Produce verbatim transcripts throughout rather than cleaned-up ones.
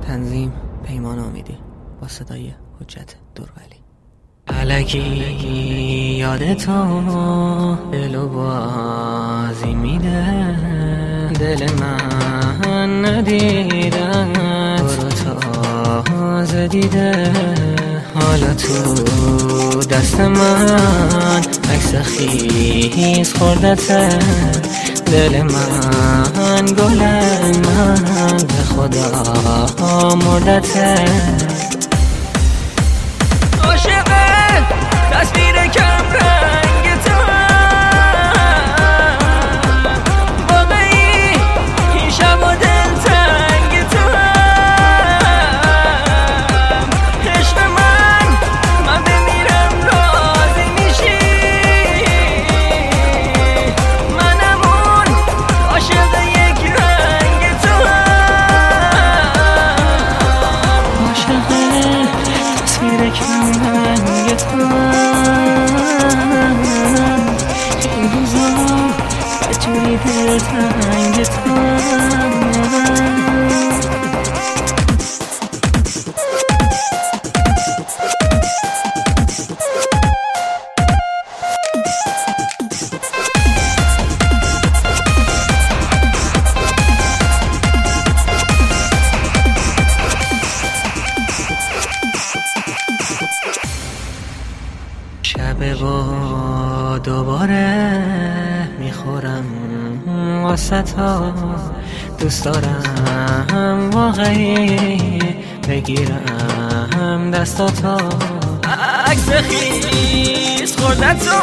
تنظیم پیمان امیدی با صدای حجت درولی. الکی یادتو دلو بازی میده، دل من ندیدن برو تازه دیده. حالا تو دست من عکس خیز خوردته، دل من گل من به خدا مردته. عاشقه تصویر کم رنگ تو، واقعی این شب و دل تنگ تو. عشق من من بمیرم راضی میشی، منم اون عاشق یک رنگ تو. عاشقه تصویر کم رنگ تو، این روزا بجوری دل تنگ تو. شب با دوباره میخورم واسه تا، دوست دارم واقعی بگیرم دستاتو. عکس خیز خوردتو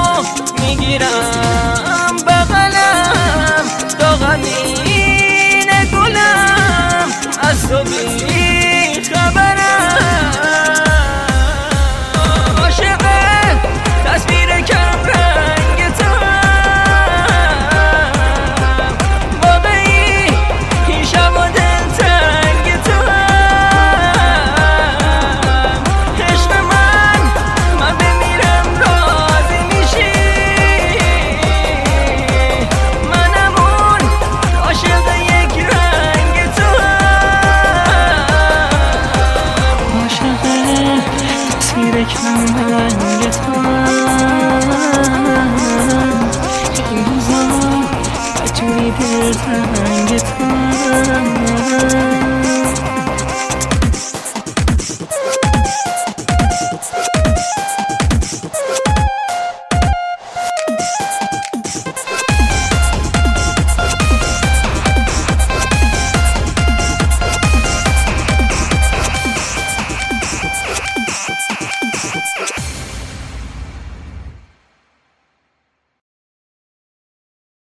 میگیرم بغلم، داغمین گلم از تو بی